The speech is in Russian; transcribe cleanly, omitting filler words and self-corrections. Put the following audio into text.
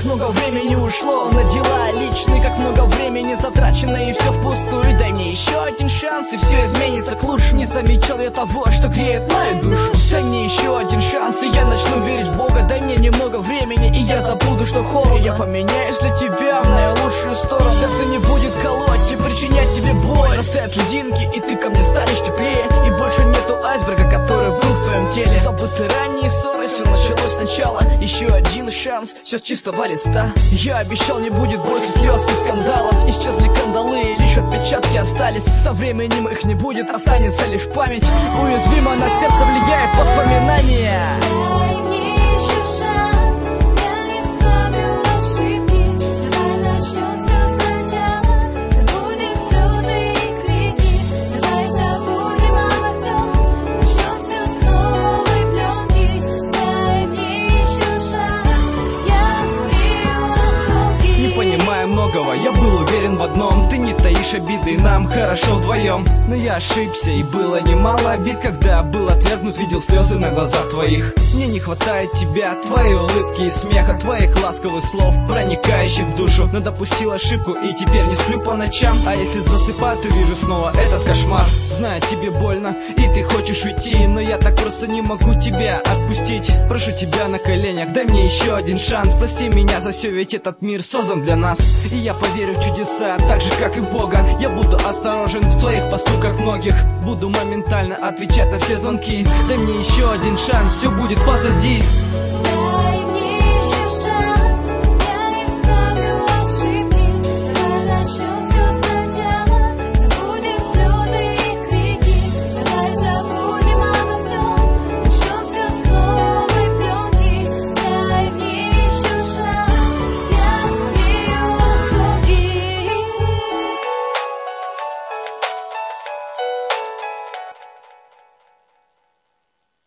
много времени ушло на дела личные, как много времени затрачено, и все впустую. Дай мне еще один шанс, и все изменится к лучшему. Не замечал я того, что греет мою душу. Дай мне еще один шанс, и я начну верить в Бога. Дай мне немного времени, и я забуду, что холодно. Я поменяюсь для тебя в наилучшую сторону. Сердце не будет колоть и причинять тебе боль. Растают льдинки, и ты ко мне станешь теплее, и больше нету айсберга, который был в твоем теле. Забыты ранние ссоры, все началось сначала. Еще один шанс, все с чистого листа. Я обещал, не будет больше слез и скандалов. Исчезли кандалы, и лишь отпечатки остались. Со временем их не будет, останется лишь память. Уязвимо на сердце влияет воспоминания. Я был уверен в одном, ты не таишь обиды, нам хорошо вдвоем. Но я ошибся, и было немало обид, когда был отвергнут, видел слезы на глазах твоих. Мне не хватает тебя, твоей улыбки и смеха, твоих ласковых слов, проникающих в душу. Но допустил ошибку, и теперь не сплю по ночам. А если засыпаю, то вижу снова этот кошмар. Знаю, тебе больно, и ты хочешь уйти, но я так просто не могу тебя отпустить. Прошу тебя на коленях, дай мне еще один шанс. Прости меня за все, ведь этот мир создан для нас. И я поверю в чудеса, так же как и в Бога. Я буду осторожен в своих поступках многих. Буду моментально отвечать на все звонки. Дай мне еще один шанс, все будет позади.